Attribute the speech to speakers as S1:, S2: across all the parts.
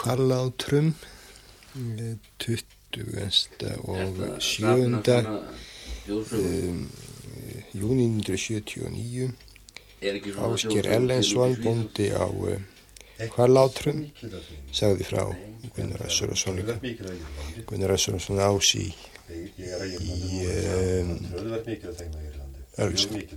S1: Hvalátrum 27. júní 1979. Ásgeir Erlendsson, bóndi á Hvalátrum, sagði frá Gunnar Össursson Ás í Ölfusi.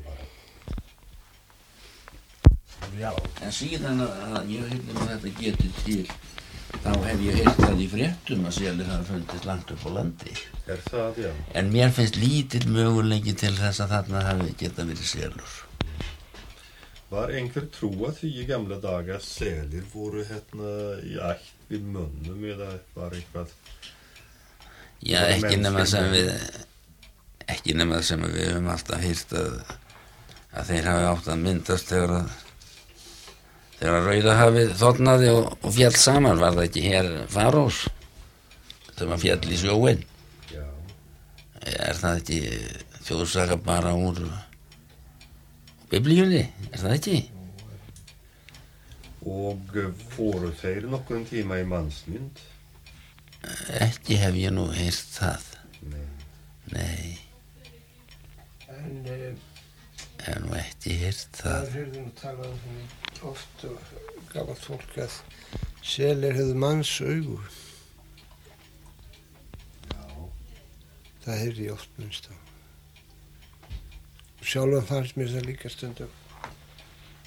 S2: Já, en síðan að ég heyrði nú þetta getið til, þá hef ég heyrt það í fréttum að selir hafa fundist langt upp á landi.
S3: Það, já.
S2: En mér finnst lítill möguleiki til þess að þarna hafi geta verið selur.
S3: Var einhver trú að því í gamla daga að selir voru hérna í ætt við mönnum eða var eitthvað?
S2: Já, ekki nema sem við höfum alltaf heyrt að þeir hafi átt að myndast þegar Rauðahafið þornaði og féll saman. Var það ekki hér Farós þegar maður féll í sjóinn?
S3: Já.
S2: Það ekki þjóðsaga bara úr Biblíunni? Það ekki?
S3: Og fóru þeir nokkurn tíma í mannsmynd?
S2: Ekki hef ég nú heyrt það. Nei. Hef nú ekki heyrt það.
S1: Það hefði nú talað um oft og gamalt fólk að selir hefðu manns augu.
S3: Já.
S1: Það heyrði ég oft minnst á. Sjálfan fannst mér það líka stundum